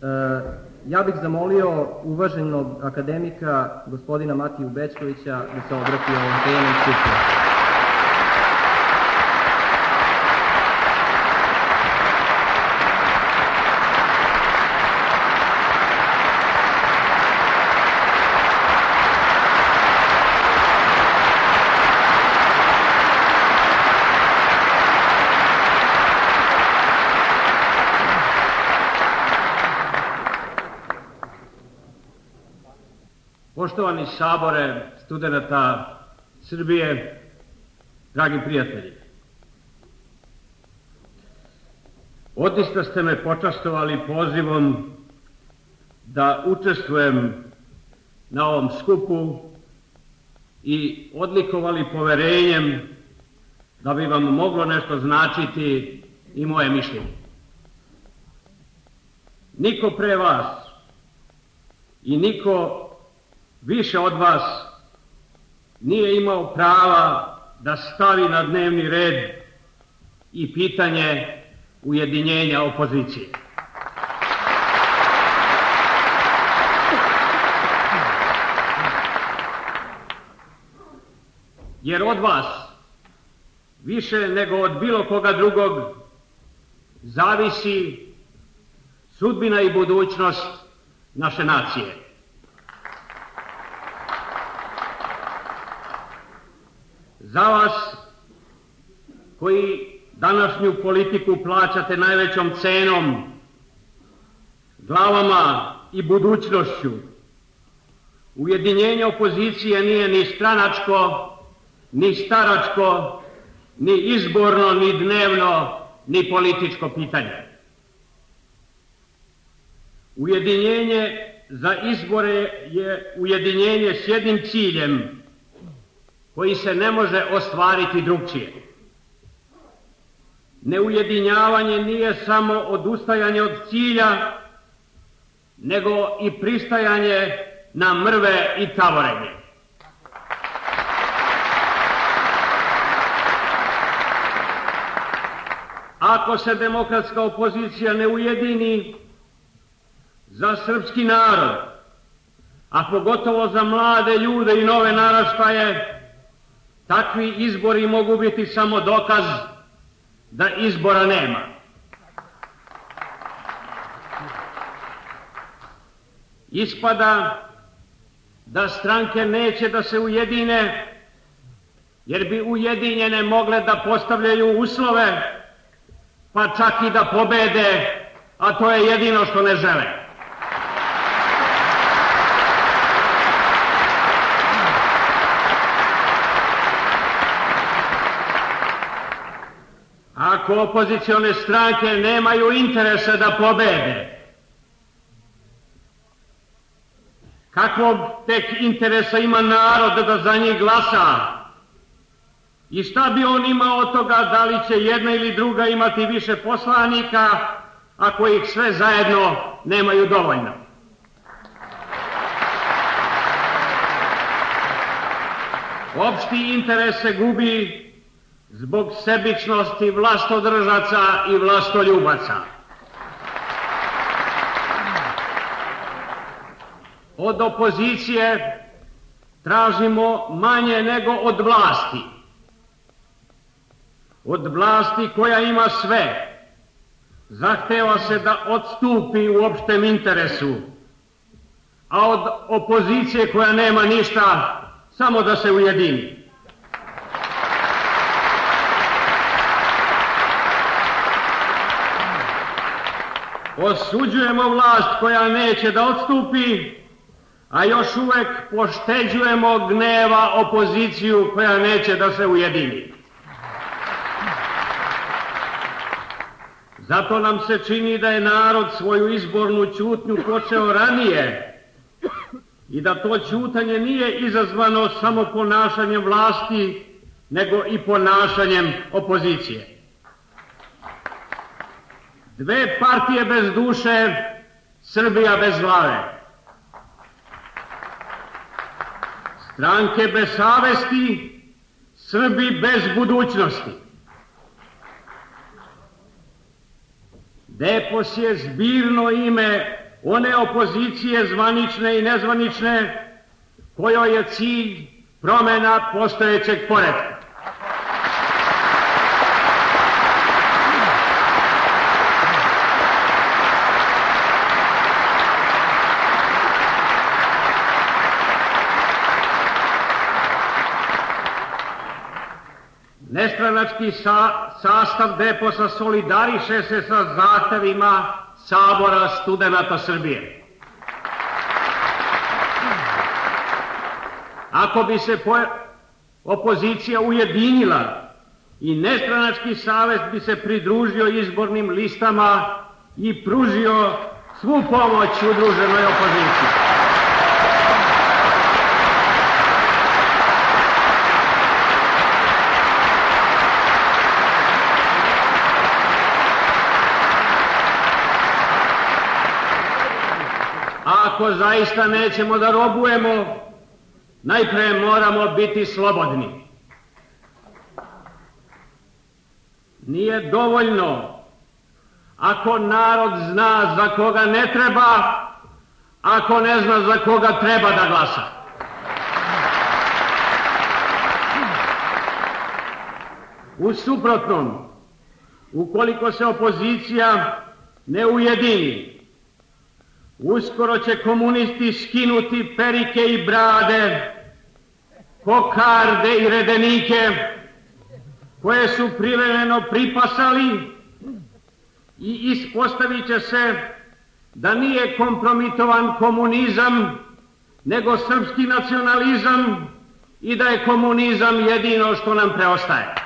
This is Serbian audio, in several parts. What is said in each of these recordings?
Ja bih zamolio uvaženog akademika gospodina Matiju Bećkovića da se obrati ovom temom skupštine. Poštovani sabore studenata Srbije, dragi prijatelji, odista ste me počastovali pozivom da učestvujem na ovom skupu i odlikovali poverenjem da bi vam moglo nešto značiti i moje mišljenje. Niko pre vas i niko više od vas nije imao prava da stavi na dnevni red i pitanje ujedinjenja opozicije. Jer od vas, više nego od bilo koga drugog, zavisi sudbina i budućnost naše nacije. Za vas koji današnju politiku plaćate najvećom cenom, glavama i budućnošću, ujedinjenje opozicije nije ni stranačko, ni staračko, ni izborno, ni dnevno, ni političko pitanje. Ujedinjenje za izbore je ujedinjenje s jednim ciljem koji se ne može ostvariti drugčije. Neujedinjavanje nije samo odustajanje od cilja, nego i pristajanje na mrve i tavorenje. Ako se demokratska opozicija ne ujedini za srpski narod, a pogotovo za mlade ljude i nove naraštaje, takvi izbori mogu biti samo dokaz da izbora nema. Ispada da stranke neće da se ujedine, jer bi ujedinjene mogle da postavljaju uslove, pa čak i da pobede, a to je jedino što ne žele. Ako opozicione stranke nemaju interesa da pobede, kakvog tek interesa ima narod da za njih glasa? I šta bi on imao od toga da li će jedna ili druga imati više poslanika, ako ih sve zajedno nemaju dovoljno? Opšti interes se gubi zbog sebičnosti vlastodržaca i vlastoljubaca. Od opozicije tražimo manje nego od vlasti. Od vlasti koja ima sve, zahteva se da odstupi u opštem interesu, a od opozicije koja nema ništa, samo da se ujedini. Osuđujemo vlast koja neće da odstupi, a još uvek pošteđujemo gneva opoziciju koja neće da se ujedini. Zato nam se čini da je narod svoju izbornu ćutnju počeo ranije i da to ćutanje nije izazvano samo ponašanjem vlasti, nego i ponašanjem opozicije. Dve partije bez duše, Srbija bez glave. Stranke bez savesti, Srbi bez budućnosti. Depos je zbirno ime one opozicije zvanične i nezvanične, kojoj je cilj promjena postojećeg poretka. Nestranački sastav DEPOS-a solidariše se sa zahtevima Sabora studenata Srbije. Ako bi se opozicija ujedinila i nestranački savez bi se pridružio izbornim listama i pružio svu pomoć udruženoj opoziciji. Ako zaista nećemo da robujemo, najpre moramo biti slobodni. Nije dovoljno ako narod zna za koga ne treba, ako ne zna za koga treba da glasa. U suprotnom, ukoliko se opozicija ne ujedini, uskoro će komunisti skinuti perike i brade, kokarde i redenike koje su privremeno pripasali i ispostavit će se da nije kompromitovan komunizam, nego srpski nacionalizam i da je komunizam jedino što nam preostaje.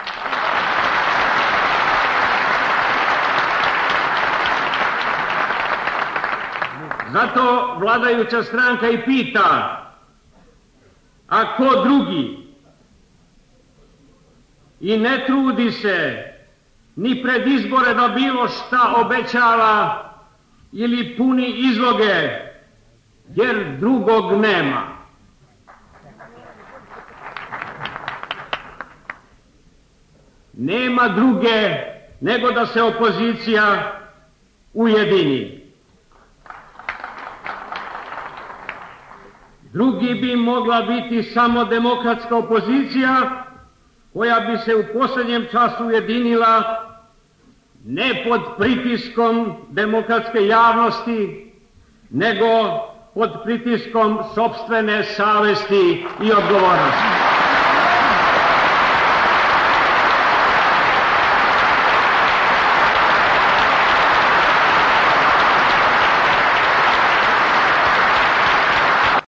Zato vladajuća stranka i pita, a ko drugi? I ne trudi se ni pred izbore da bilo šta obećava ili puni izloge, jer drugog nema. Nema druge nego da se opozicija ujedini. Drugi bi mogla biti samo demokratska opozicija koja bi se u posljednjem času ujedinila ne pod pritiskom demokratske javnosti, nego pod pritiskom sopstvene savesti i odgovornosti.